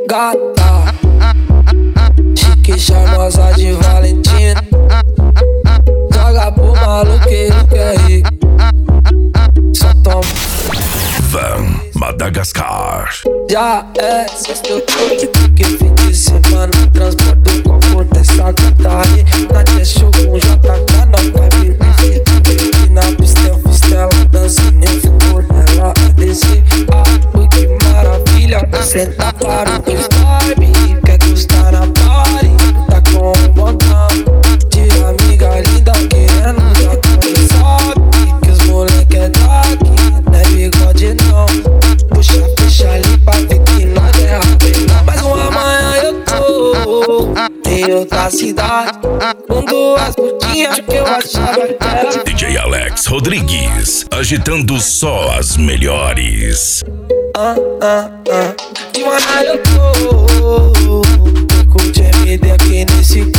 Gata, chique charmosa de Valentina. Joga pro maluqueiro que é rico. Só toma Van Madagascar. Já é sexto que fim de semana transporta o conforto dessa gata aí. Na testa com JK, não vai beber. E na pista eu fiz tela, dançando eu fico nela a descer. Ui, que maravilha, senta para o vibe. Quer gostar na party, tá com um montão de amiga linda querendo já sabe que os moleque é daqui, não é bigode não. Puxa, fecha ali pra ver que nós é rapelão. Mas uma manhã eu tô em outra cidade, com duas putinhas que eu achava que era DJ Alex Rodrigues, agitando só as melhores. De manhã eu tô com o MD aqui nesse